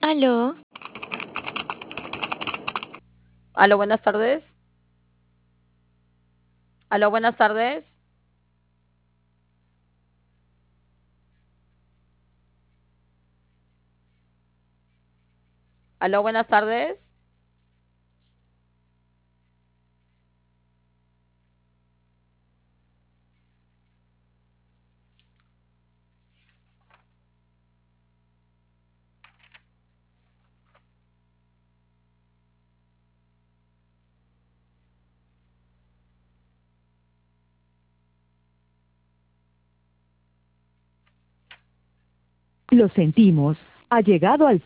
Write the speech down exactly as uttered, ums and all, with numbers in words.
Aló, Aló, buenas tardes. Aló, buenas tardes. Aló, buenas tardes. Lo sentimos, ha llegado al